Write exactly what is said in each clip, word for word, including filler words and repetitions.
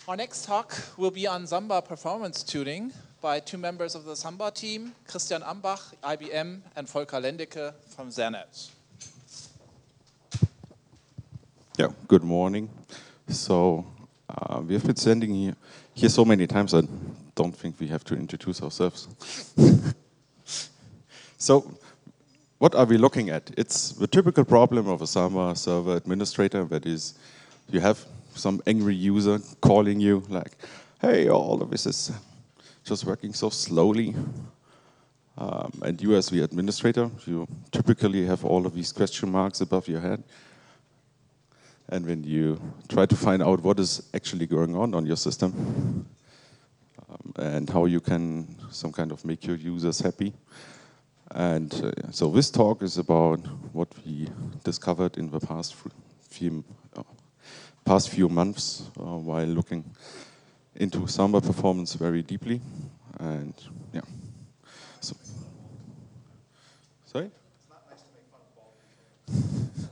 Our next talk will be on Samba performance tuning by two members of the Samba team, Christian Ambach, I B M, and Volker Lendeke from Zernet. Yeah, good morning. So uh, we have been standing here, here so many times, I don't think we have to introduce ourselves. So what are we looking at? It's the typical problem of a Samba server administrator, that is, you have some angry user calling you like, hey, all of this is just working so slowly. Um, and you as the administrator, you typically have all of these question marks above your head. And when you try to find out what is actually going on on your system um, and how you can some kind of make your users happy. And uh, so this talk is about what we discovered in the past few, uh, past few months uh, while looking into Samba performance very deeply. And yeah. So, sorry? It's not nice to make fun of bald people.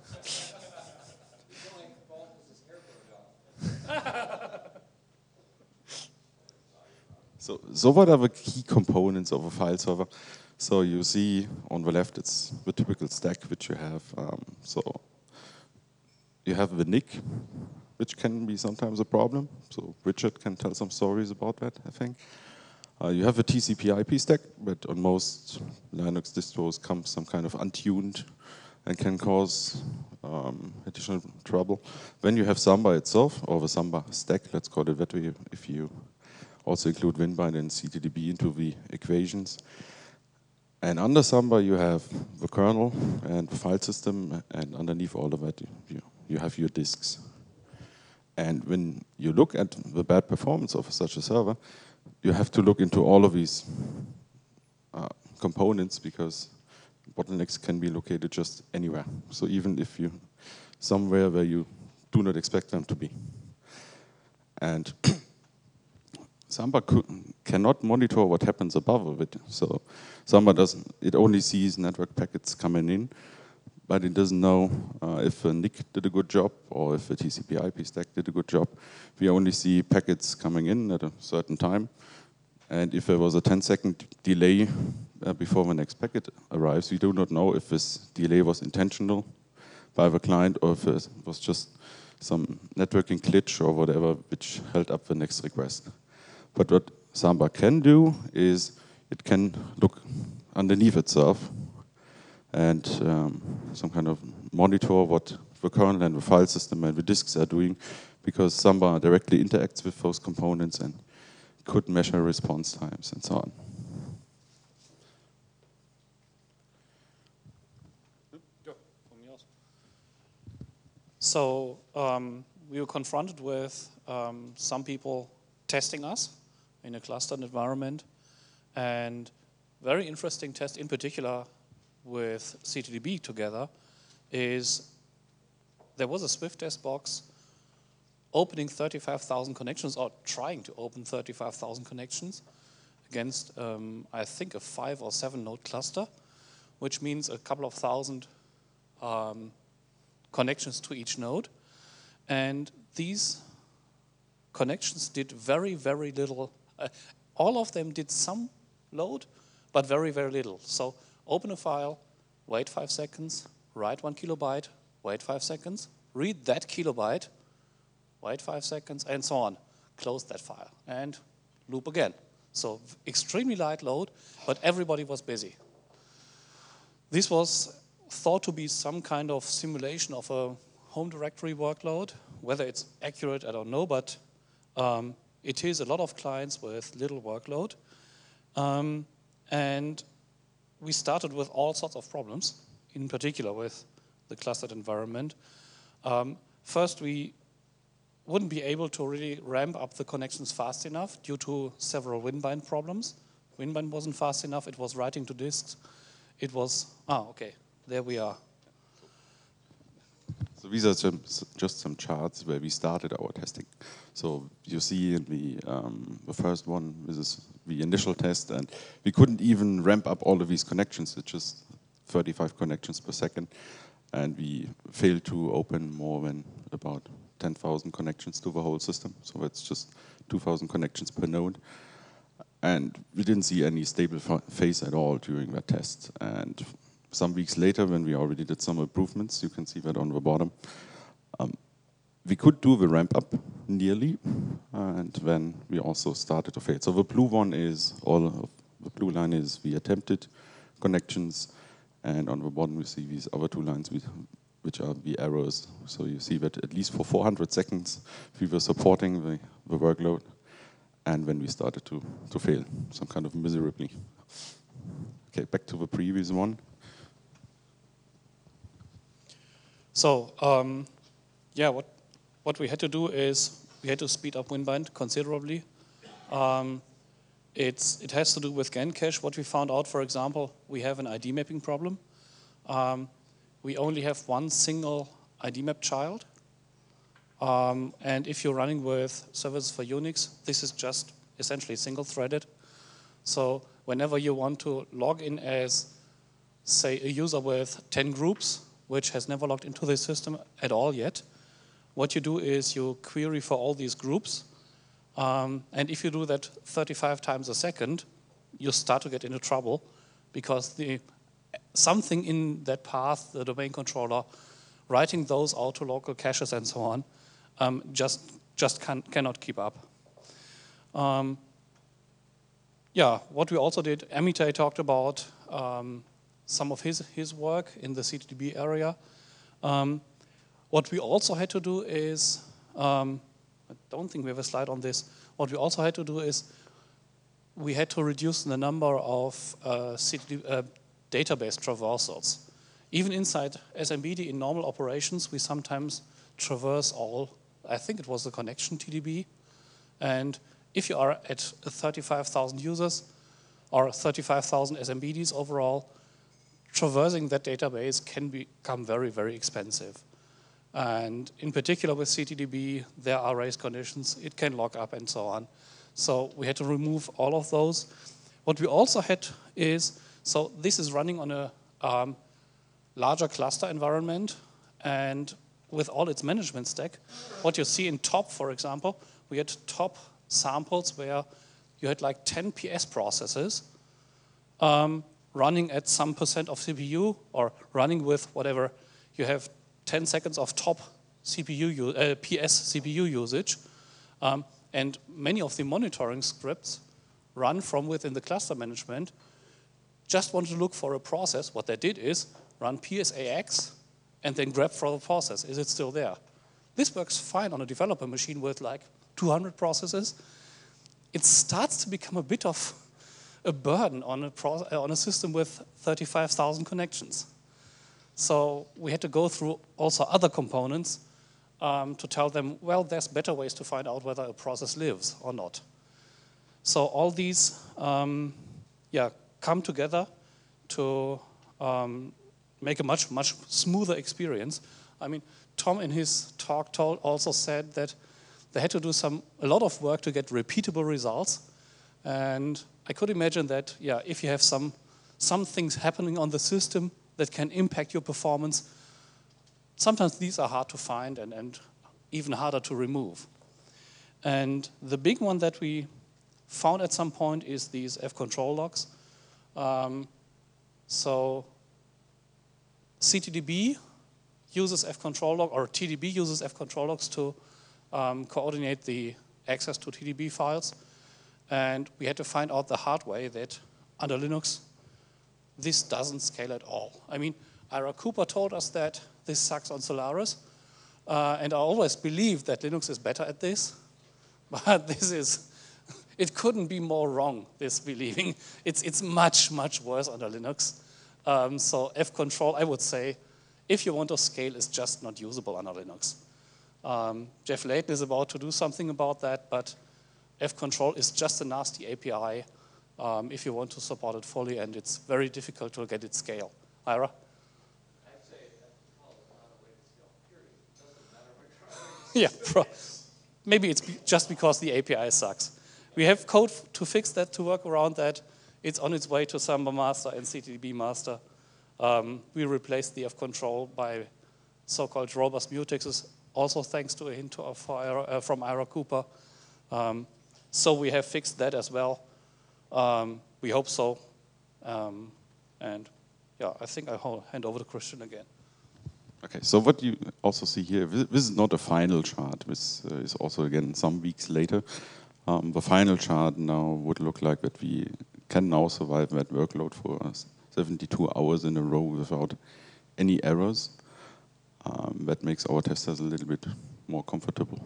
So, so what are the key components of a file server? So you see on the left, it's the typical stack which you have. Um, so you have the N I C, which can be sometimes a problem. So Richard can tell some stories about that, I think. Uh, you have a T C P I P stack, but on most Linux distros comes some kind of untuned and can cause um, additional trouble. Then you have Samba itself, or the Samba stack, let's call it that way, if you also include WinBind and C T D B into the equations. And under Samba you have the kernel and the file system, and underneath all of that you, you have your disks. And when you look at the bad performance of such a server, you have to look into all of these uh, components, because bottlenecks can be located just anywhere. So even if you, somewhere where you do not expect them to be. And Samba cannot monitor what happens above it. So Samba doesn't, it only sees network packets coming in, but it doesn't know uh, if a N I C did a good job or if a T C P I P stack did a good job. We only see packets coming in at a certain time. And if there was a ten second delay uh, before the next packet arrives, we do not know if this delay was intentional by the client or if it was just some networking glitch or whatever which held up the next request. But what Samba can do is it can look underneath itself and um, some kind of monitor what the kernel and the file system and the disks are doing, because Samba directly interacts with those components and could measure response times and so on. So um, we were confronted with um, some people testing us in a clustered environment, and very interesting test in particular with C T D B together is there was a Swift test box opening thirty-five thousand connections, or trying to open thirty-five thousand connections against um, I think a five or seven node cluster, which means a couple of thousand um, connections to each node. And these connections did very, very little. Uh, all of them did some load, but very, very little. So open a file, wait five seconds, write one kilobyte, wait five seconds, read that kilobyte, wait five seconds, and so on. Close that file and loop again. So extremely light load, but everybody was busy. This was thought to be some kind of simulation of a home directory workload. Whether it's accurate, I don't know, but um, it is a lot of clients with little workload. Um, and we started with all sorts of problems, in particular with the clustered environment. Um, first, we wouldn't be able to really ramp up the connections fast enough due to several WinBind problems. WinBind wasn't fast enough, it was writing to disks. It was, ah, okay, there we are. So these are some, just some charts where we started our testing. So you see in the, um, the first one, this is the initial test, and we couldn't even ramp up all of these connections. It's just thirty-five connections per second, and we failed to open more than about ten thousand connections to the whole system. So it's just two thousand connections per node. And we didn't see any stable phase at all during that test. And some weeks later, when we already did some improvements, you can see that on the bottom, um, we could do the ramp up nearly, and then we also started to fade. So the blue one is all of the blue line is the attempted connections, and on the bottom we see these other two lines, which are the errors. So you see that at least for four hundred seconds we were supporting the, the workload, and when we started to, to fail, some kind of miserably. Okay, back to the previous one. So, um, yeah, what what we had to do is we had to speed up Winbind considerably. Um, it's it has to do with GAN cache. What we found out, for example, we have an I D mapping problem. Um, we only have one single I D map child. Um, and if you're running with services for Unix, this is just essentially single-threaded. So whenever you want to log in as, say, a user with ten groups, which has never logged into the system at all yet, what you do is you query for all these groups. Um, and if you do that thirty-five times a second, you start to get into trouble because the, something in that path, the domain controller, writing those out to local caches and so on, Um, just just can, cannot keep up. Um, yeah, what we also did, Amitai talked about um, some of his, his work in the C T D B area. Um, what we also had to do is, um, I don't think we have a slide on this, what we also had to do is we had to reduce the number of uh, C T D B, uh, database traversals. Even inside S M B D in normal operations, we sometimes traverse all, I think it was the connection T D B. And if you are at thirty-five thousand users or thirty-five thousand S M B Ds overall, traversing that database can become very, very expensive. And in particular with C T D B, there are race conditions, it can lock up and so on. So we had to remove all of those. What we also had is, so this is running on a um, larger cluster environment, and with all its management stack, what you see in top, for example, we had top samples where you had like ten P S processes um, running at some percent of C P U or running with whatever. You have ten seconds of top C P U, uh, P S C P U usage, um, and many of the monitoring scripts run from within the cluster management. Just wanted to look for a process. What they did is run P S A X and then grab for the process. Is it still there? This works fine on a developer machine with like two hundred processes. It starts to become a bit of a burden on a, pro on a system with thirty-five thousand connections. So we had to go through also other components um, to tell them, well, there's better ways to find out whether a process lives or not. So all these um, yeah, come together to um, make a much, much smoother experience. I mean, Tom in his talk told, also said that they had to do some a lot of work to get repeatable results. And I could imagine that, yeah, if you have some, some things happening on the system that can impact your performance, sometimes these are hard to find and, and even harder to remove. And the big one that we found at some point is these F-control logs. Um, so C T D B uses F-control log, or T D B uses F-control logs to um, coordinate the access to T D B files. And we had to find out the hard way that under Linux, this doesn't scale at all. I mean, Ira Cooper told us that this sucks on Solaris. Uh, and I always believed that Linux is better at this. But this is, it couldn't be more wrong, this believing. It's, it's much, much worse under Linux. Um, so F-control, I would say, if you want to scale, is just not usable under Linux. Um, Jeff Layton is about to do something about that, but F-control is just a nasty A P I um, if you want to support it fully, and it's very difficult to get it scale. Ira? I'd say F-control is not a way to scale, period. It doesn't matter which. Yeah, maybe it's be just because the A P I sucks. We have code to fix that, to work around that. It's on its way to Samba Master and C T D B Master. Um, we replaced the F-control by so-called robust mutexes. also thanks to a hint to, for Ira, uh, from Ira Cooper. Um, so we have fixed that as well. Um, we hope so. Um, and yeah, I think I'll hand over to Christian again. Okay, so what you also see here, this, this is not a final chart. This uh, is also, again, some weeks later. Um, the final chart now would look like that we can now survive that workload for seventy-two hours in a row without any errors. Um, that makes our testers a little bit more comfortable.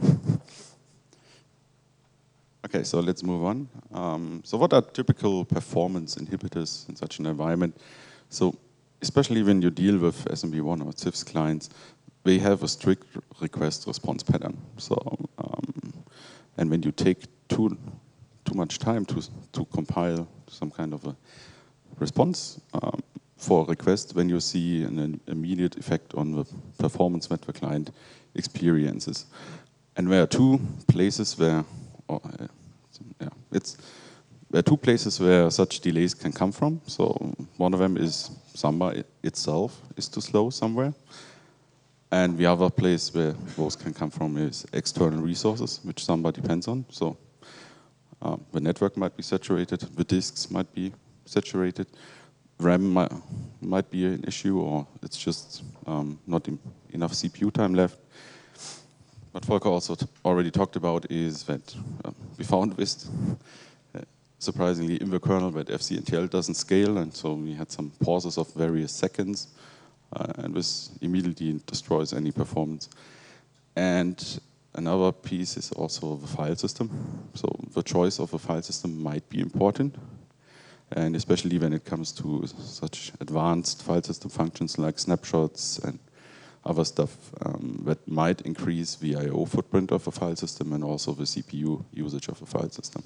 Okay, so let's move on. Um, so what are typical performance inhibitors in such an environment? So especially when you deal with S M B one or C I F S clients, they have a strict request response pattern. So, um, and when you take too, too much time to, to compile some kind of a response um, for a request, when you see an immediate effect on the performance that the client experiences. And there are two places where, or, uh, yeah, it's, there are two places where such delays can come from. So one of them is Samba itself is too slow somewhere. And the other place where those can come from is external resources, which Samba depends on. So um, the network might be saturated, the disks might be saturated, RAM might, might be an issue, or it's just um, not enough C P U time left. What Volker also t already talked about is that uh, we found this, uh, surprisingly, in the kernel that F C N T L doesn't scale, and so we had some pauses of various seconds, uh, and this immediately destroys any performance. And another piece is also the file system. So the choice of a file system might be important, and especially when it comes to such advanced file system functions like snapshots and other stuff um, that might increase the I O footprint of a file system and also the C P U usage of a file system.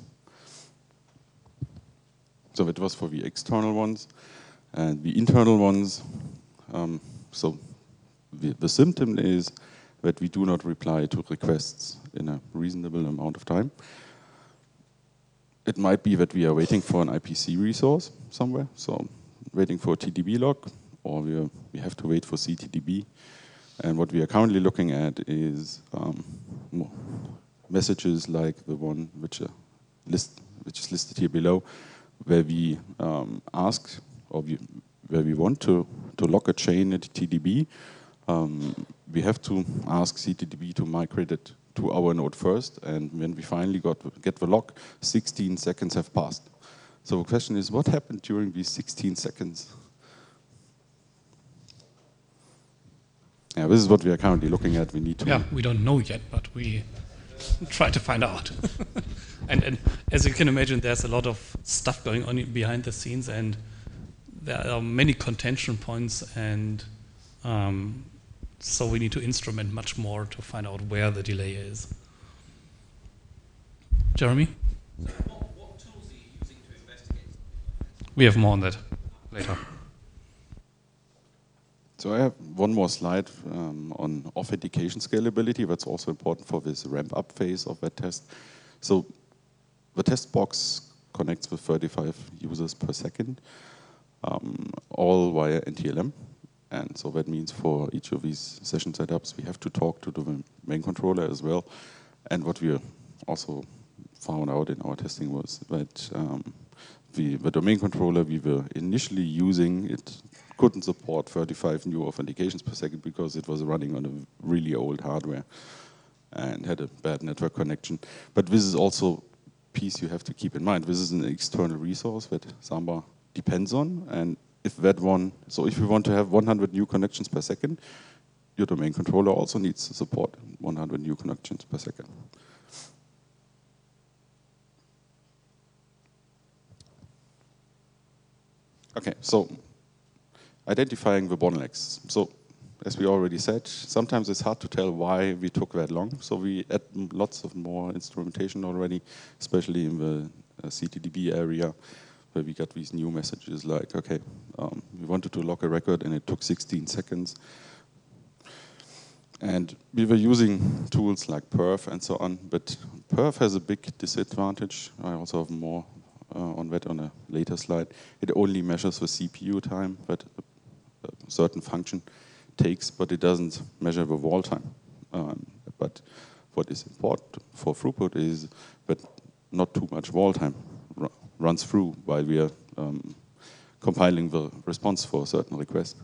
So that was for the external ones. And the internal ones, um, so the, the symptom is that we do not reply to requests in a reasonable amount of time. It might be that we are waiting for an I P C resource somewhere, so waiting for a T D B log, or we, are, we have to wait for C T D B. And what we are currently looking at is um, messages like the one which, uh, list, which is listed here below, where we um, ask, or we, where we want to, to lock a chain at T D B. Um, we have to ask C T D B to migrate it to our node first, and when we finally got get the lock, sixteen seconds have passed. So the question is, what happened during these sixteen seconds? Yeah, this is what we are currently looking at. We need to. Yeah, we don't know yet, but we try to find out. and, and as you can imagine, there's a lot of stuff going on behind the scenes, and there are many contention points, and um, so we need to instrument much more to find out where the delay is. Jeremy? So what, what tools are you using to investigate? We have more on that later. So I have one more slide um, on authentication scalability. That's also important for this ramp-up phase of that test. So the test box connects with thirty-five users per second, um, all via N T L M. And so that means for each of these session setups, we have to talk to the main controller as well. And what we also found out in our testing was that um, the, the domain controller we were initially using, it couldn't support thirty-five new authentications per second because it was running on a really old hardware and had a bad network connection. But this is also a piece you have to keep in mind. This is an external resource that Samba depends on, and if that one, so if you want to have one hundred new connections per second, your domain controller also needs to support one hundred new connections per second. Okay, so identifying the bottlenecks. So, as we already said, sometimes it's hard to tell why we took that long. So we add lots of more instrumentation already, especially in the uh, C T D B area, where we got these new messages like, okay, um, we wanted to lock a record and it took sixteen seconds. And we were using tools like perf and so on, but perf has a big disadvantage. I also have more uh, on that on a later slide. It only measures the C P U time that a certain function takes, but it doesn't measure the wall time. Um, But what is important for throughput is that not too much wall time ru runs through while we are um, compiling the response for a certain request.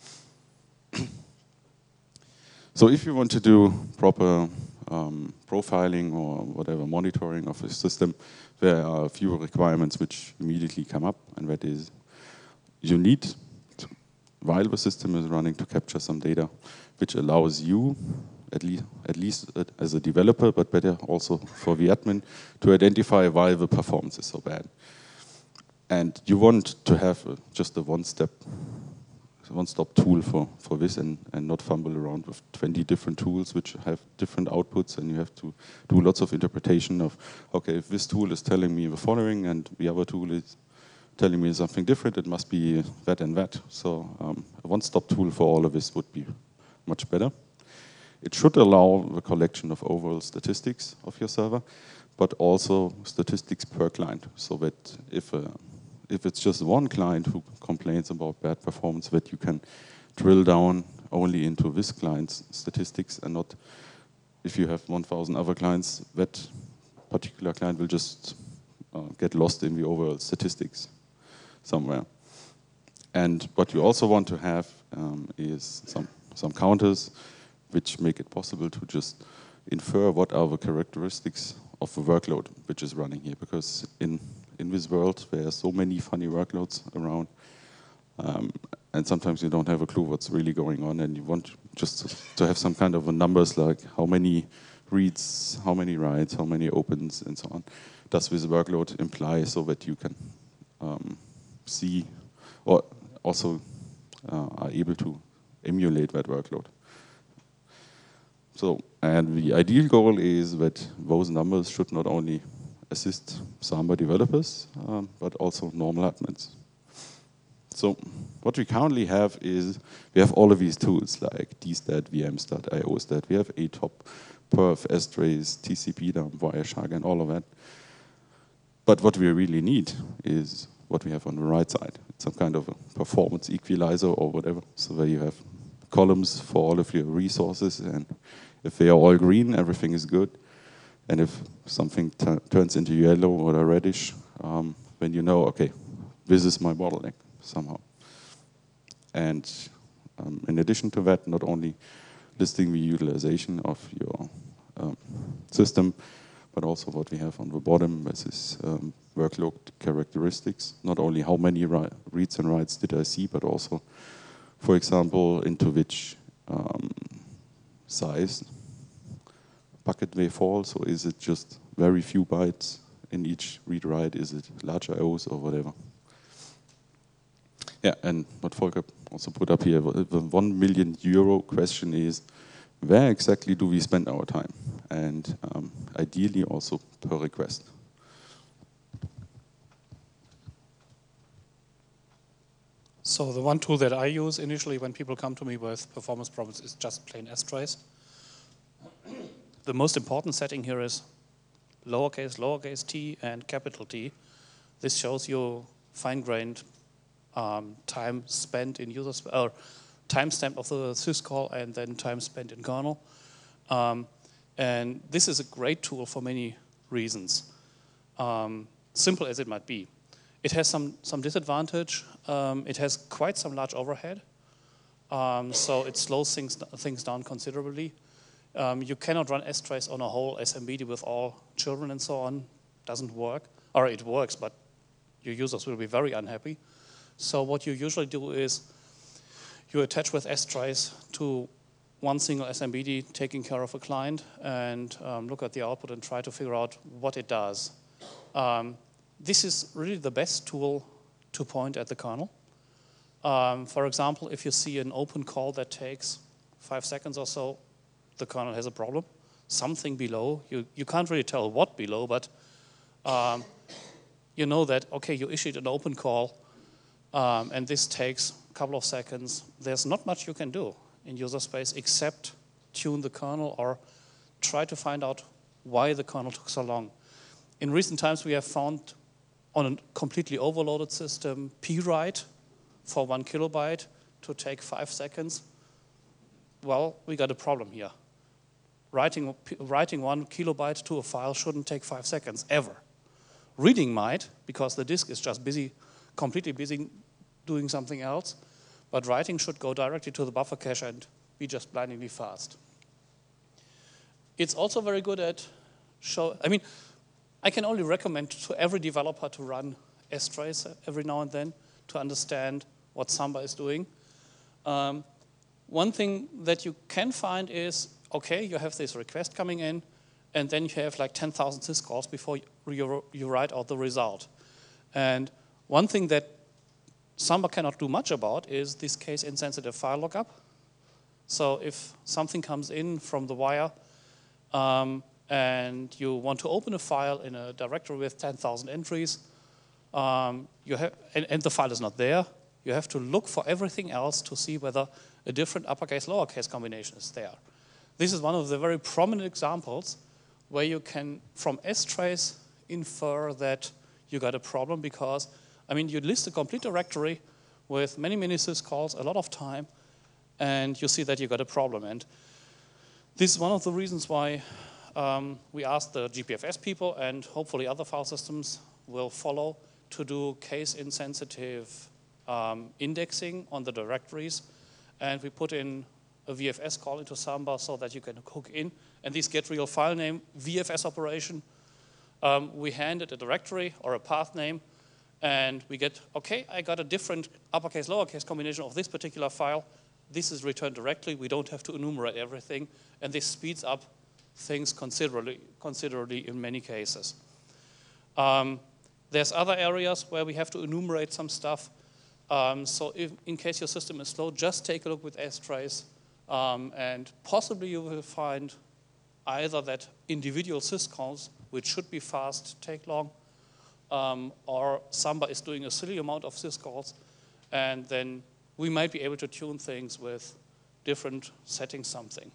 So if you want to do proper um, profiling or whatever monitoring of a system, there are a few requirements which immediately come up, and that is you need, to, while the system is running, to capture some data which allows you, at least, at least as a developer, but better also for the admin, to identify why the performance is so bad. And you want to have a, just a one-step, one-stop tool for, for this, and, and not fumble around with twenty different tools which have different outputs, and you have to do lots of interpretation of, okay, if this tool is telling me the following and the other tool is telling me something different, it must be that and that. So um, a one-stop tool for all of this would be much better. It should allow the collection of overall statistics of your server, but also statistics per client, so that if, uh, if it's just one client who complains about bad performance, that you can drill down only into this client's statistics, and not, if you have one thousand other clients, that particular client will just uh, get lost in the overall statistics somewhere. And what you also want to have um, is some, some counters which make it possible to just infer what are the characteristics of the workload which is running here. Because in, in this world, there are so many funny workloads around, um, and sometimes you don't have a clue what's really going on, and you want just to, to have some kind of a numbers like how many reads, how many writes, how many opens, and so on. Does this workload imply, so that you can um, see, or also uh, are able to emulate that workload. So, and the ideal goal is that those numbers should not only assist Samba developers, um, but also normal admins. So, what we currently have is, we have all of these tools like dstat, vmstat, iostat, we have A T O P, perf, strace, T C P dump, Wireshark, and all of that. But what we really need is what we have on the right side. It's some kind of a performance equalizer or whatever, so where you have columns for all of your resources, and if they are all green, everything is good. And if something turns into yellow or a reddish, um, then you know, okay, this is my bottleneck somehow. And um, in addition to that, not only listing the utilization of your um, system, but also what we have on the bottom, this is um, workload characteristics. Not only how many reads and writes did I see, but also, for example, into which um, size bucket they fall. So is it just very few bytes in each read-write? Is it large I Os or whatever? Yeah, and what Volker also put up here, the one million euro question is, where exactly do we spend our time? And um, ideally also per request. So the one tool that I use initially when people come to me with performance problems is just plain strace. The most important setting here is lowercase, lowercase t, and capital T. This shows you fine-grained um, time spent in user sp or timestamp of the syscall, and then time spent in kernel. Um, and this is a great tool for many reasons, um, simple as it might be. It has some, some disadvantage. Um, it has quite some large overhead, um, so it slows things, things down considerably. Um, you cannot run strace on a whole S M B D with all children and so on. Doesn't work, or it works, but your users will be very unhappy. So what you usually do is you attach with strace to one single S M B D taking care of a client, and um, look at the output and try to figure out what it does. Um, this is really the best tool to point at the kernel. Um, for example, if you see an open call that takes five seconds or so, the kernel has a problem. Something below, you, you can't really tell what below, but um, you know that, okay, you issued an open call, um, and this takes a couple of seconds. There's not much you can do in user space except tune the kernel or try to find out why the kernel took so long. In recent times, we have found on a completely overloaded system, P-write for one kilobyte to take five seconds. Well, we got a problem here. writing, writing one kilobyte to a file shouldn't take five seconds, ever. Reading might, because the disk is just busy, completely busy doing something else, but writing should go directly to the buffer cache and be just blindingly fast. It's also very good at show, I mean, I can only recommend to every developer to run strace every now and then to understand what Samba is doing. Um, one thing that you can find is, okay, you have this request coming in, and then you have like ten thousand syscalls before you, you write out the result. And one thing that Samba cannot do much about is this case-insensitive file lookup. So if something comes in from the wire, um, and you want to open a file in a directory with ten thousand entries, um, you have, and, and the file is not there, you have to look for everything else to see whether a different uppercase, lowercase combination is there. This is one of the very prominent examples where you can, from strace, infer that you got a problem because, I mean, you list a complete directory with many, many syscalls, a lot of time, and you see that you got a problem. And this is one of the reasons why um, we asked the G P F S people, and hopefully other file systems will follow, to do case-insensitive um, indexing on the directories. And we put in a V F S call into Samba so that you can hook in, and this get real file name V F S operation. Um, we hand it a directory or a path name, and we get, okay, I got a different uppercase, lowercase combination of this particular file. This is returned directly. We don't have to enumerate everything, and this speeds up things considerably, considerably in many cases. Um, there's other areas where we have to enumerate some stuff. Um, so if, in case your system is slow, just take a look with strace, um, and possibly you will find either that individual syscalls, which should be fast, take long, um, or Samba is doing a silly amount of syscalls, and then we might be able to tune things with different settings something.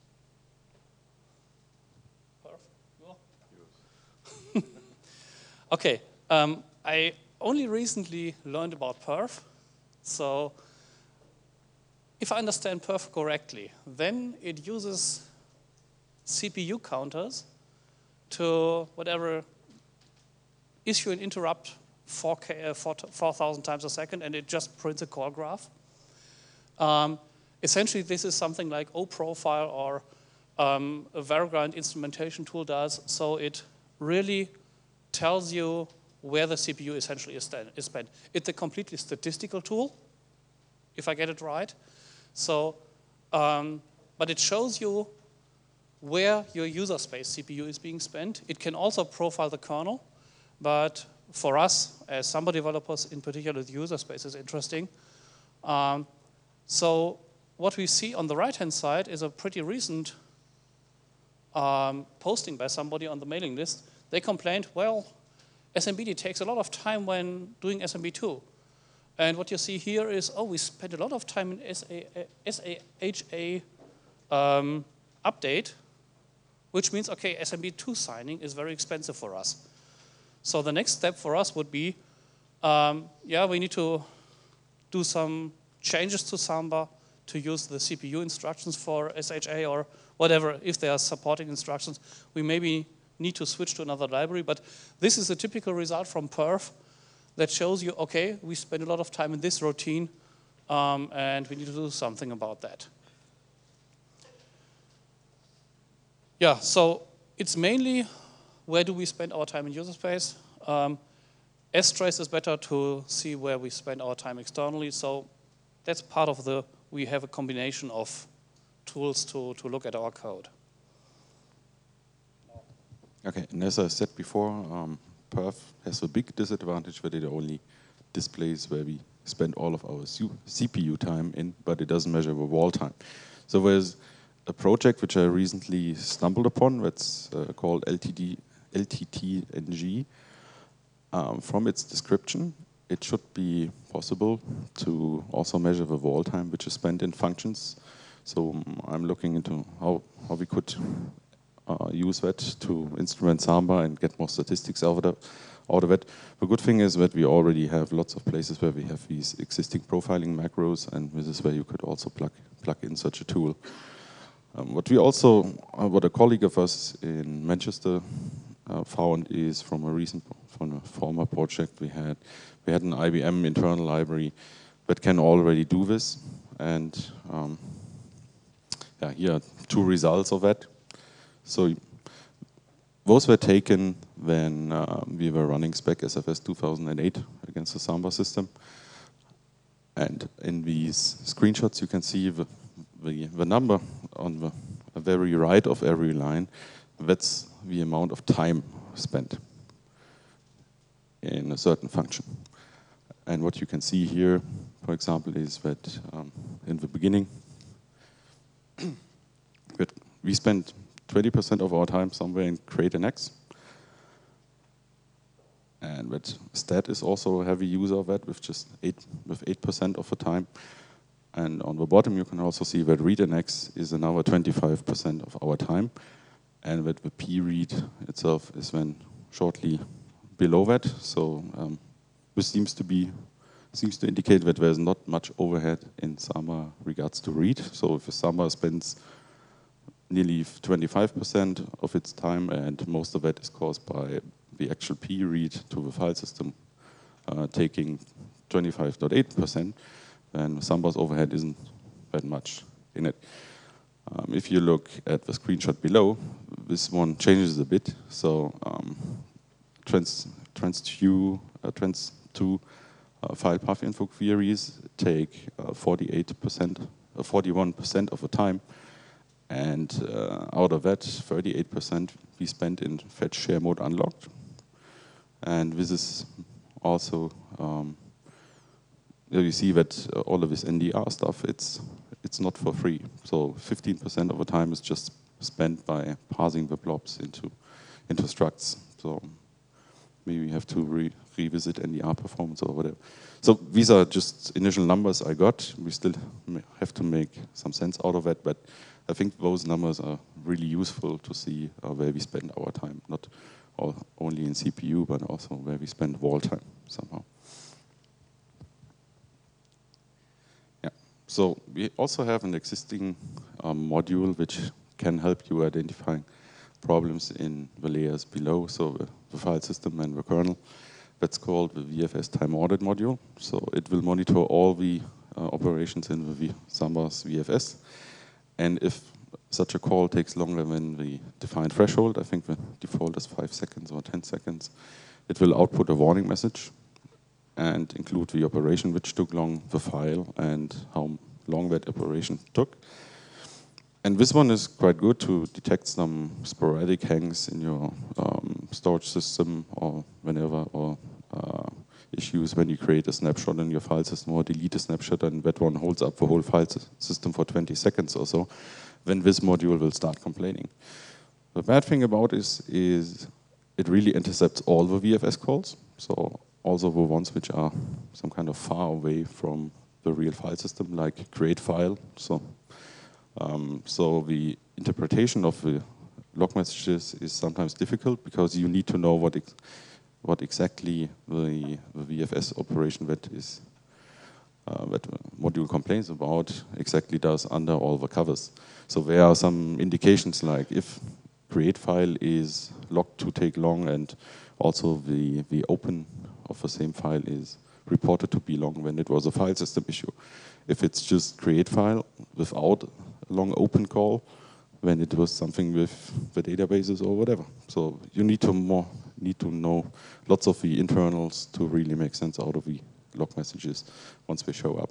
Okay, um, I only recently learned about perf, so if I understand perf correctly, then it uses C P U counters to whatever issue an interrupt four thousand times a second, and it just prints a call graph. Um, essentially, this is something like O-Profile or um, a Vagrant instrumentation tool does, so it really tells you where the C P U essentially is spent. It's a completely statistical tool, if I get it right. So, um, but it shows you where your user space C P U is being spent. It can also profile the kernel, but for us, as Samba developers, in particular, the user space is interesting. Um, so what we see on the right-hand side is a pretty recent um, posting by somebody on the mailing list. They complained, well, S M B D takes a lot of time when doing S M B two. And what you see here is, oh, we spent a lot of time in S A H A um, update, which means, okay, S M B two signing is very expensive for us. So the next step for us would be, um, yeah, we need to do some changes to Samba to use the C P U instructions for S H A or whatever, if they are supporting instructions. We maybe need to switch to another library, but this is a typical result from perf that shows you, okay, we spend a lot of time in this routine, um, and we need to do something about that. Yeah, so it's mainly where do we spend our time in user space. Um, strace is better to see where we spend our time externally, so that's part of the, we have a combination of tools to, to look at our code. Okay, and as I said before, um, perf has a big disadvantage that it only displays where we spend all of our C P U time in, but it doesn't measure the wall time. So there's a project which I recently stumbled upon that's uh, called L T D, L T T N G. Um, from its description, it should be possible to also measure the wall time which is spent in functions. So um, I'm looking into how, how we could uh, use that to instrument Samba and get more statistics out of, the, out of it. The good thing is that we already have lots of places where we have these existing profiling macros, and this is where you could also plug, plug in such a tool. Um, what we also, uh, what a colleague of us in Manchester uh, found is from a recent, from a former project we had, we had an I B M internal library that can already do this, and um, yeah, here are two results of that. So those were taken when uh, we were running Spec S F S two thousand eight against the Samba system. And in these screenshots, you can see the, the, the number on the very right of every line. That's the amount of time spent in a certain function. And what you can see here, for example, is that um, in the beginning, that we spent twenty percent of our time somewhere in create an X. And that stat is also a heavy user of that with just eight with eight percent of the time. And on the bottom you can also see that read an X is another twenty-five percent of our time, and that the P read itself is then shortly below that. So um, this seems to be seems to indicate that there's not much overhead in Samba regards to read. So if a Samba spends nearly twenty-five percent of its time, and most of that is caused by the actual P read to the file system uh, taking twenty-five point eight percent, then Samba's overhead isn't that much in it. Um, if you look at the screenshot below, this one changes a bit. So um, trans trans two uh, trans two uh, file path info queries take forty-eight percent, uh, forty-one percent of the time. And uh, out of that, thirty-eight percent we spent in fetch share mode unlocked. And this is also, um, you see that uh, all of this N D R stuff, it's it's not for free. So fifteen percent of the time is just spent by parsing the blobs into into structs. So maybe we have to re revisit N D R performance or whatever. So these are just initial numbers I got. We still have to make some sense out of that, but I think those numbers are really useful to see uh, where we spend our time, not all, only in C P U, but also where we spend wall time somehow. Yeah. So we also have an existing um, module which can help you identifying problems in the layers below, so the, the file system and the kernel. That's called the V F S time audit module. So it will monitor all the uh, operations in the v Samba's V F S. And if such a call takes longer than the defined threshold, I think the default is five seconds or ten seconds, it will output a warning message and include the operation which took long, the file, and how long that operation took. And this one is quite good to detect some sporadic hangs in your um, storage system or whenever, or uh, issues when you create a snapshot in your file system or delete a snapshot, and that one holds up the whole file system for twenty seconds or so, then this module will start complaining. The bad thing about this is it really intercepts all the V F S calls, so also the ones which are some kind of far away from the real file system, like create file. So, um, so the interpretation of the log messages is sometimes difficult because you need to know what ex what exactly the, the V F S operation that is uh, that module complains about exactly does under all the covers. So there are some indications, like if create file is logged to take long, and also the the open of the same file is reported to be long when it was a file system issue. If it's just create file without a long open call, when it was something with the databases or whatever. So you need to more need to know lots of the internals to really make sense out of the log messages once they show up.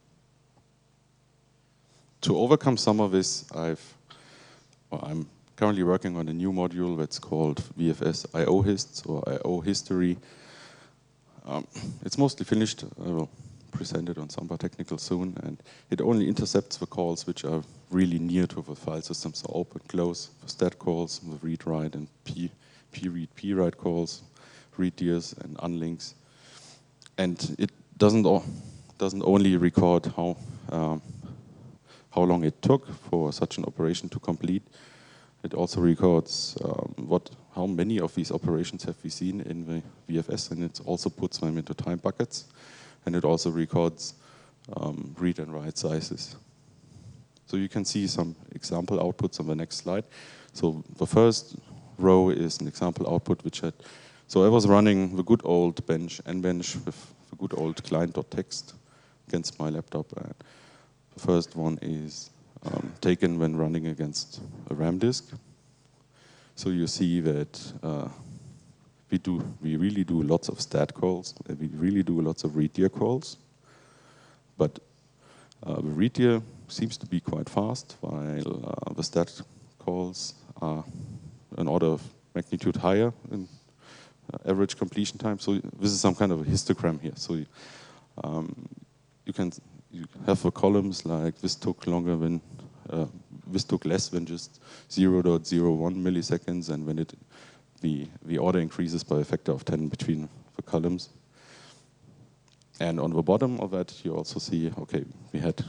To overcome some of this, I've well, I'm currently working on a new module that's called V F S I O Hists or I O History. Um, it's mostly finished. I will present it on Samba Technical soon, and it only intercepts the calls which are really near to the file system, so open, close, the stat calls, the read write and p p read p write calls, read dears and unlinks, and it doesn't doesn't only record how um, how long it took for such an operation to complete. It also records um, what how many of these operations have we seen in the V F S, and it also puts them into time buckets. And it also records um, read and write sizes. So you can see some example outputs on the next slide. So the first row is an example output which had, so I was running the good old bench, nbench with the good old client.txt against my laptop. And the first one is um, taken when running against a RAM disk. So you see that uh, we do, we really do lots of stat calls, and we really do lots of readdir calls. But uh, the readdir seems to be quite fast, while uh, the stat calls are an order of magnitude higher in uh, average completion time. So this is some kind of a histogram here. So um, you can you have the columns like this took longer than uh, this took less than just zero point zero one milliseconds, and when it the the order increases by a factor of ten between the columns. And on the bottom of that, you also see, okay, we had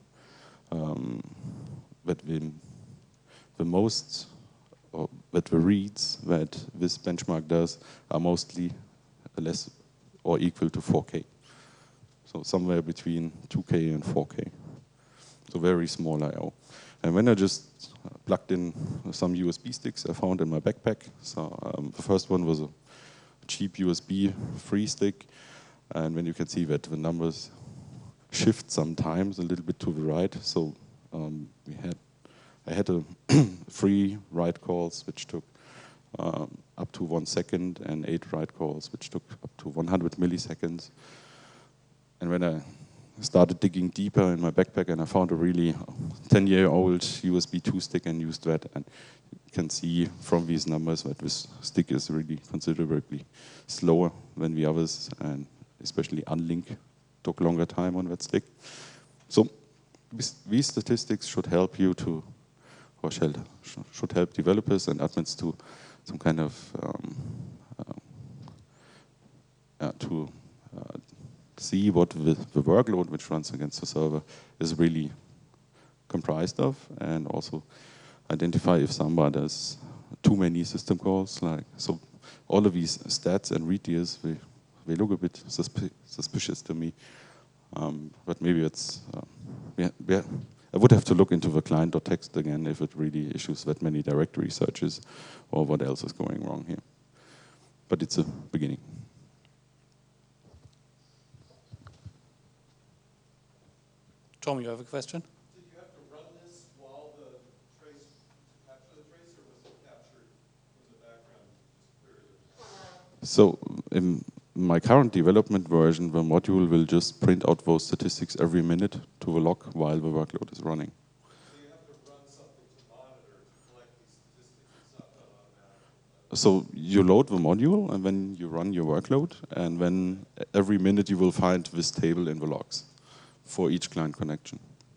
um, that the, the most, or that the reads that this benchmark does are mostly less or equal to four K. So somewhere between two K and four K. So very small I O. And when I just plugged in some U S B sticks I found in my backpack. So um, the first one was a cheap U S B free stick. And when you can see that the numbers shift sometimes a little bit to the right. So um, we had, I had a three write calls which took um, up to one second, and eight write calls which took up to one hundred milliseconds. And when I started digging deeper in my backpack, and I found a really ten-year-old U S B two stick and used that, and you can see from these numbers that this stick is really considerably slower than the others, and especially unlink took longer time on that stick. So these statistics should help you to, or should, should help developers and admins to some kind of, um, uh, uh, to uh, see what the, the workload which runs against the server is really comprised of, and also identify if Samba does too many system calls. Like, so all of these stats and readdirs, we They look a bit suspi suspicious to me, um, but maybe it's. Uh, yeah, yeah, I would have to look into the client.txt again if it really issues that many directory searches, or what else is going wrong here. But it's a beginning. Tom, you have a question? Did you have to run this while the trace, to capture the trace, or was it captured in the background just clearly? So in my current development version, the module will just print out those statistics every minute to the log while the workload is running. So you have to run something to monitor, to collect these statistics. It's not done automatically. So you load the module, and then you run your workload, and then every minute you will find this table in the logs for each client connection.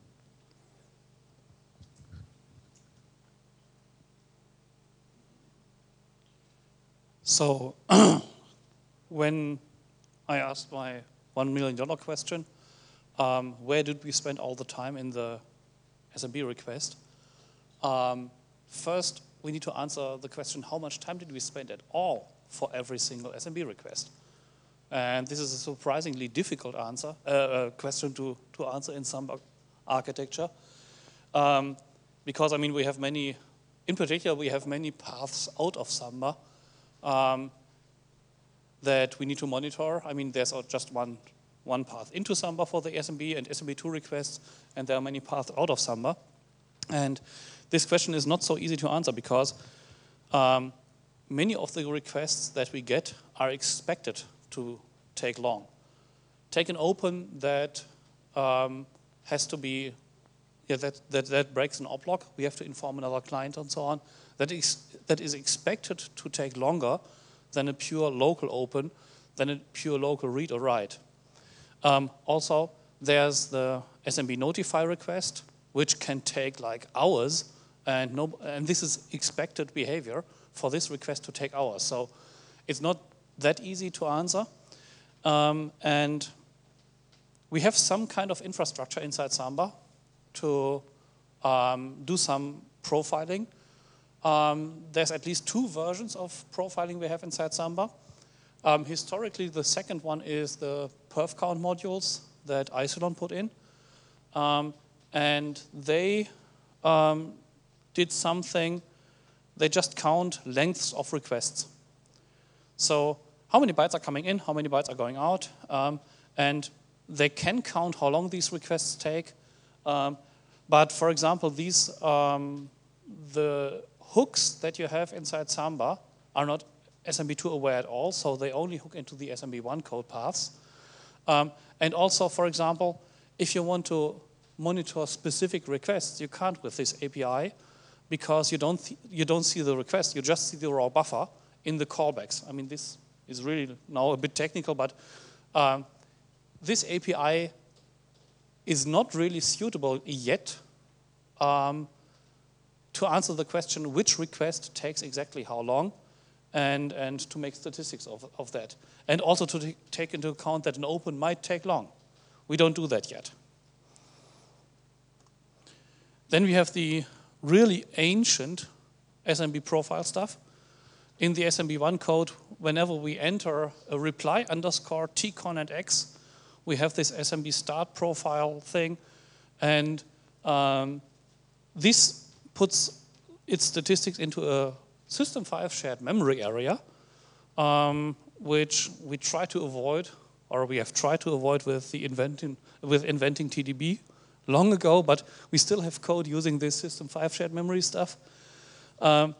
So when I asked my one million dollar question, um, where did we spend all the time in the S M B request? Um, first, we need to answer the question, how much time did we spend at all for every single S M B request? And this is a surprisingly difficult answer, uh, uh, question to, to answer in Samba architecture. Um, because, I mean, we have many, in particular, we have many paths out of Samba um, that we need to monitor. I mean, there's just one, one path into Samba for the S M B and S M B two requests, and there are many paths out of Samba. And this question is not so easy to answer because um, many of the requests that we get are expected to take long. Take an open that um, has to be, yeah, that, that, that breaks an oplog. We have to inform another client and so on. That is, that is expected to take longer than a pure local open, than a pure local read or write. Um, also, there's the S M B notify request, which can take like hours, and, no, and this is expected behavior for this request to take hours. So it's not that easy to answer. Um, and we have some kind of infrastructure inside Samba to um, do some profiling. Um, there's at least two versions of profiling we have inside Samba. Um, historically, the second one is the perf count modules that Isilon put in. Um, and they um, did something. They just count lengths of requests. So how many bytes are coming in, how many bytes are going out, um, and they can count how long these requests take. Um, but for example, these um, the hooks that you have inside Samba are not S M B two aware at all, so they only hook into the S M B one code paths. Um, and also, for example, if you want to monitor specific requests, you can't with this A P I because you don't th you don't see the request, you just see the raw buffer in the callbacks. I mean, this is really now a bit technical, but um, this A P I is not really suitable yet um, to answer the question which request takes exactly how long, and, and to make statistics of, of that. And also to take into account that an open might take long. We don't do that yet. Then we have the really ancient S M B profile stuff. In the S M B one code, whenever we enter a reply underscore tcon and x, we have this S M B start profile thing, and um, this puts its statistics into a System five shared memory area, um, which we try to avoid, or we have tried to avoid with the inventing with inventing T D B long ago, but we still have code using this System five shared memory stuff. Um,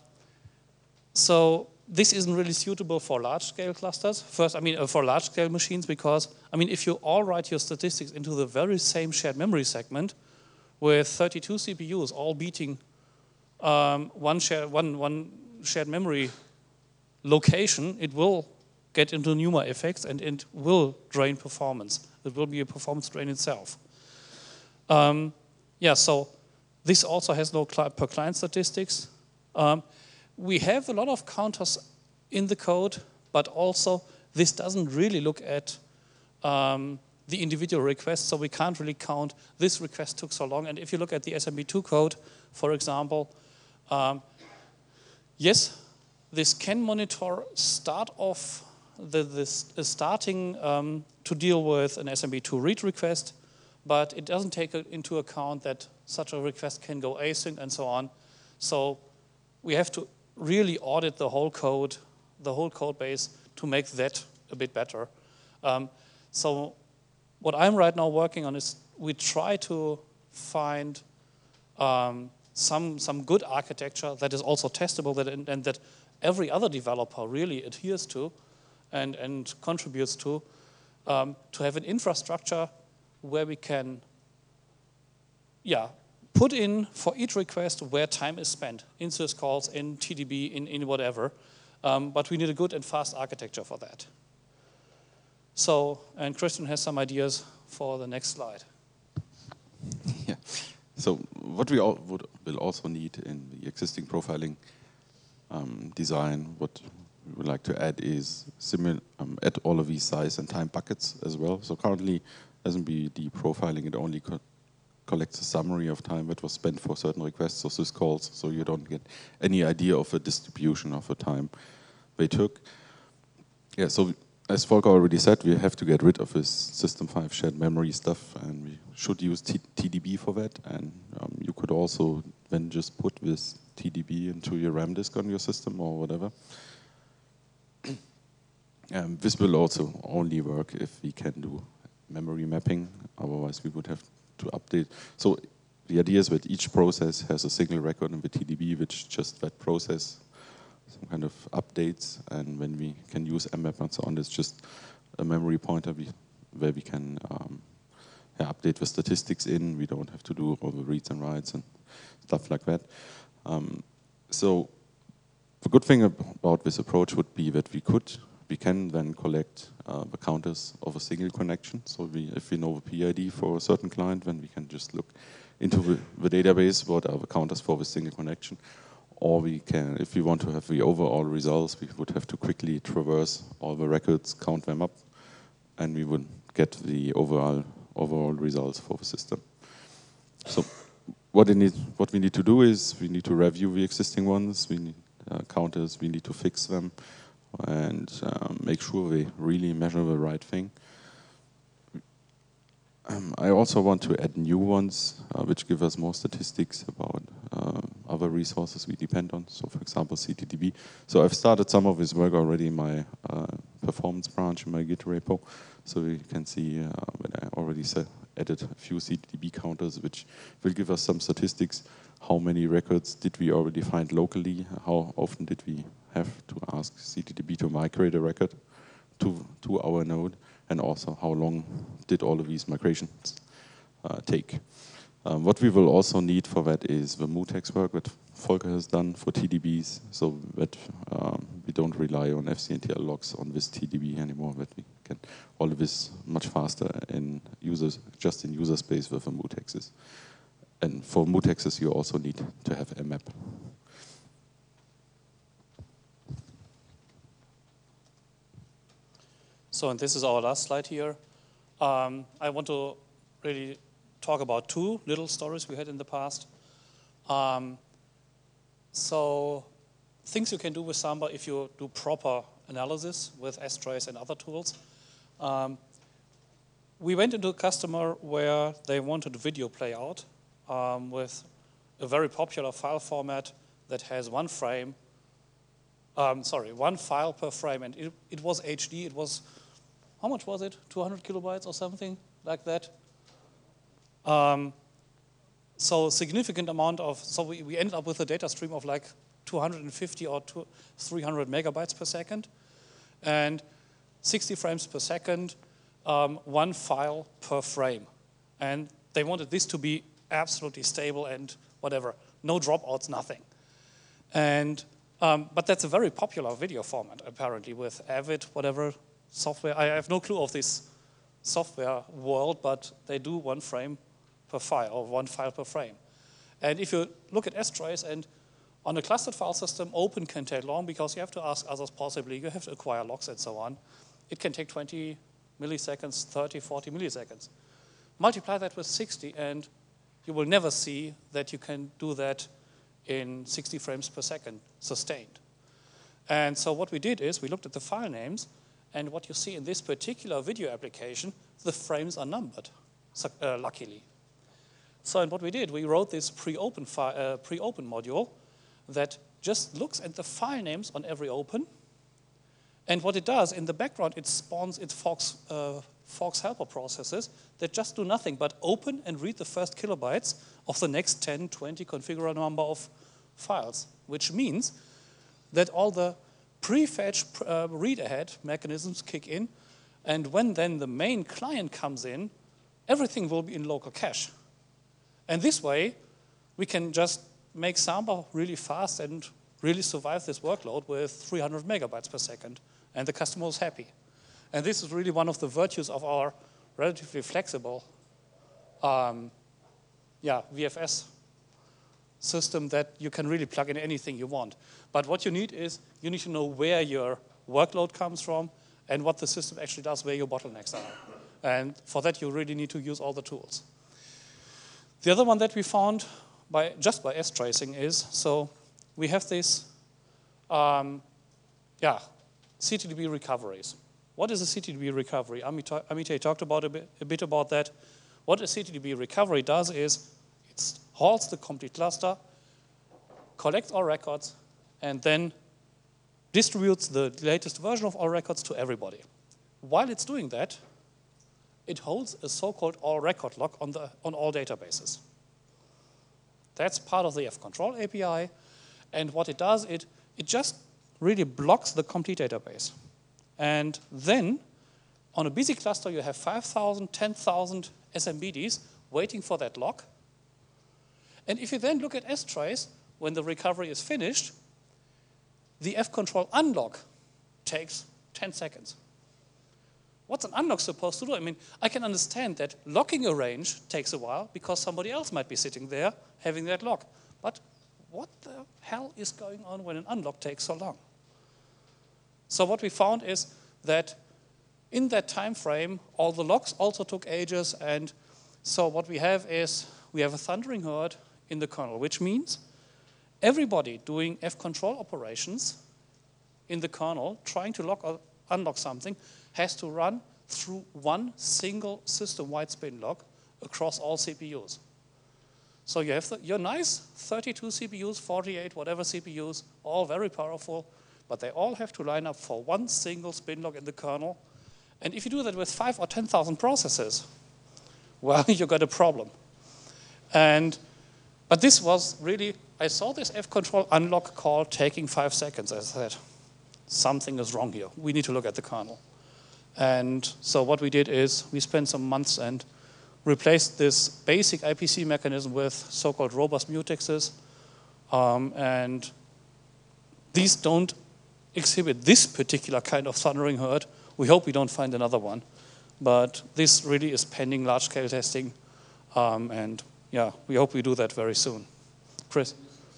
so this isn't really suitable for large-scale clusters. First, I mean, uh, for large-scale machines, because I mean, if you all write your statistics into the very same shared memory segment with thirty-two C P Us all beating um, one share one one shared memory location, it will get into NUMA effects and it will drain performance. It will be a performance drain itself. Um, yeah, so this also has no cli per client statistics. Um, we have a lot of counters in the code, but also this doesn't really look at um, the individual requests, so we can't really count this request took so long. And if you look at the S M B two code, for example, um, yes, this can monitor start off the, this uh, starting um, to deal with an S M B two read request, but it doesn't take into account that such a request can go async and so on. So we have to really audit the whole code, the whole code base to make that a bit better. Um, so what I'm right now working on is we try to find um, some, some good architecture that is also testable that, and, and that every other developer really adheres to and, and contributes to, um, to have an infrastructure where we can yeah, put in for each request where time is spent, in syscalls, in T D B, in, in whatever. Um, but we need a good and fast architecture for that. So, and Christian has some ideas for the next slide. Yeah. So what we all would, will also need in the existing profiling um, design, what we would like to add is simul um, add all of these size and time buckets as well. So currently, S M B D profiling, it only co collects a summary of time that was spent for certain requests or syscalls, so you don't get any idea of a distribution of the time they took. Yeah, so as Volker already said, we have to get rid of this System five shared memory stuff, and we should use T TDB for that. And um, you could also then just put this T D B into your RAM disk on your system or whatever. Um, this will also only work if we can do memory mapping, otherwise we would have to update. So the idea is that each process has a single record in the T D B, which just that process some kind of updates, and when we can use M map and so on, it's just a memory pointer we, where we can um, yeah, update the statistics in. We don't have to do all the reads and writes and stuff like that. Um, so the good thing about this approach would be that we could, we can then collect uh, the counters of a single connection. So we, if we know the P I D for a certain client, then we can just look into the, the database, what are the counters for the single connection. Or we can, if we want to have the overall results, we would have to quickly traverse all the records, count them up, and we would get the overall overall results for the system. So what, it need, what we need to do is we need to review the existing ones, we need uh, counters, we need to fix them, and um, make sure they really measure the right thing. Um, I also want to add new ones, uh, which give us more statistics about uh, other resources we depend on. So, for example, C T D B. So I've started some of this work already in my uh, performance branch in my Git repo. So you can see uh, when I already set, added a few C T D B counters, which will give us some statistics. How many records did we already find locally? How often did we have to ask C T D B to migrate a record to, to our node? And also how long did all of these migrations uh, take. Um, what we will also need for that is the mutex work that Volker has done for T D Bs, so that um, we don't rely on F C N T L logs on this T D B anymore, that we can all of this much faster in users, just in user space with the mutexes. And for mutexes, you also need to have a map. So, and this is our last slide here. Um, I want to really talk about two little stories we had in the past. Um, so, things you can do with Samba if you do proper analysis with strace and other tools. Um, we went into a customer where they wanted video playout um, with a very popular file format that has one frame, um, sorry, one file per frame, and it, it was H D. It was, how much was it? two hundred kilobytes or something like that. Um, so significant amount of, so we, we ended up with a data stream of like two hundred fifty or two, three hundred megabytes per second, and sixty frames per second, um, one file per frame. And they wanted this to be absolutely stable and whatever, no dropouts, nothing. And, um, but that's a very popular video format, apparently, with Avid, whatever software. I have no clue of this software world, but they do one frame per file, or one file per frame. And if you look at strace, and on a clustered file system, open can take long because you have to ask others possibly, you have to acquire logs and so on. It can take twenty milliseconds, thirty, forty milliseconds. Multiply that with sixty, and you will never see that you can do that in sixty frames per second, sustained. And so what we did is we looked at the file names, and what you see in this particular video application, the frames are numbered, uh, luckily. So and what we did, we wrote this pre-open uh, pre-open module that just looks at the file names on every open. And what it does, in the background, it spawns its Forks, uh, Forks helper processes that just do nothing but open and read the first kilobytes of the next ten, twenty configure number of files, which means that all the prefetch uh, read-ahead mechanisms kick in, and when then the main client comes in, everything will be in local cache. And this way, we can just make Samba really fast and really survive this workload with three hundred megabytes per second, and the customer is happy. And this is really one of the virtues of our relatively flexible um, yeah, V F S system, that you can really plug in anything you want. But what you need is, you need to know where your workload comes from and what the system actually does, where your bottlenecks are. And for that, you really need to use all the tools. The other one that we found by just by stracing is, so we have this, um, yeah, C T D B recoveries. What is a C T D B recovery? Amitay talked about a bit, a bit about that. What a C T D B recovery does is it halts the complete cluster, collects all records, and then distributes the latest version of all records to everybody. While it's doing that, it holds a so-called all record lock on, the, on all databases. That's part of the fcontrol A P I, and what it does, it, it just really blocks the complete database. And then, on a busy cluster, you have five thousand, ten thousand S M B Ds waiting for that lock. And if you then look at strace, when the recovery is finished, the fcontrol unlock takes ten seconds. What's an unlock supposed to do? I mean, I can understand that locking a range takes a while because somebody else might be sitting there having that lock. But what the hell is going on when an unlock takes so long? So what we found is that in that time frame, all the locks also took ages, and so what we have is we have a thundering herd in the kernel, which means everybody doing fcontrol operations in the kernel, trying to lock or unlock something, has to run through one single system-wide spin lock across all C P Us. So you have the, your nice thirty-two C P Us, forty-eight, whatever C P Us, all very powerful, but they all have to line up for one single spin lock in the kernel. And if you do that with five or ten thousand processes, well, you got a problem. And, but this was really, I saw this F-control unlock call taking five seconds. I said, something is wrong here. We need to look at the kernel. And so what we did is we spent some months and replaced this basic I P C mechanism with so-called robust mutexes. Um, and these don't exhibit this particular kind of thundering herd. We hope we don't find another one. But this really is pending large-scale testing. Um, and yeah, we hope we do that very soon. Chris?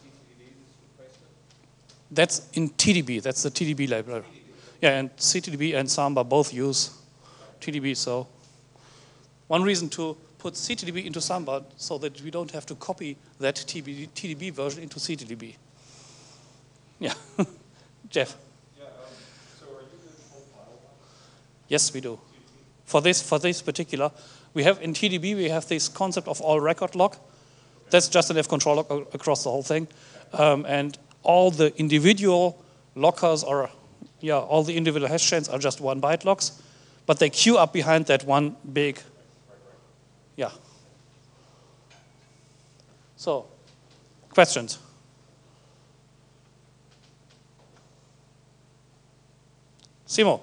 That's in T D B. That's the T D B library. Yeah, and C T D B and Samba both use T D B. So one reason to put C T D B into Samba so that we don't have to copy that T D B version into C T D B. Yeah, Jeff. Yeah. Um, so are you doing full file lock? Yes, we do. For this, for this particular, we have in T D B we have this concept of all record lock. That's just an F control lock across the whole thing, um, and all the individual lockers are, yeah, all the individual hash chains are just one byte locks, but they queue up behind that one big, yeah. So, questions? Simo?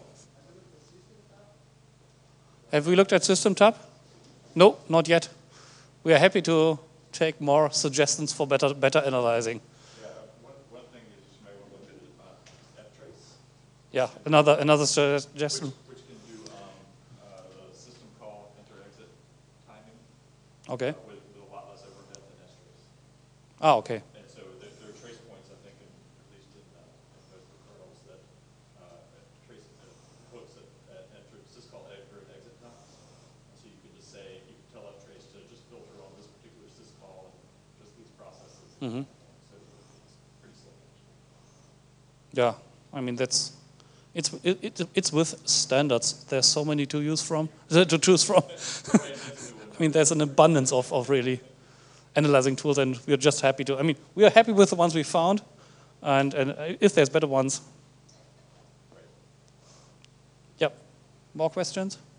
Have we looked at System Tab? No, not yet. We are happy to take more suggestions for better, better analyzing. Yeah. One, one thing is you may want to look at uh, F-trace. Yeah, another another suggestion. Which, which can do um, uh, the system call enter-exit timing Okay. uh, with, with a lot less overhead than S-trace. Ah, okay. And so there, there are trace points, I think, in, at least in, uh, in most of the kernels that uh, trace uh, hooks at, at enter, syscall enter and exit times. And so you can just say, you can tell F-trace to just filter on this particular syscall and just these processes. Mm-hmm. So it's pretty slow. Yeah, I mean that's it's it, it, it's with standards. There's so many to use from to choose from. I mean, there's an abundance of, of really analyzing tools, and we're just happy to. I mean, we are happy with the ones we found, and and if there's better ones. Yep. More questions?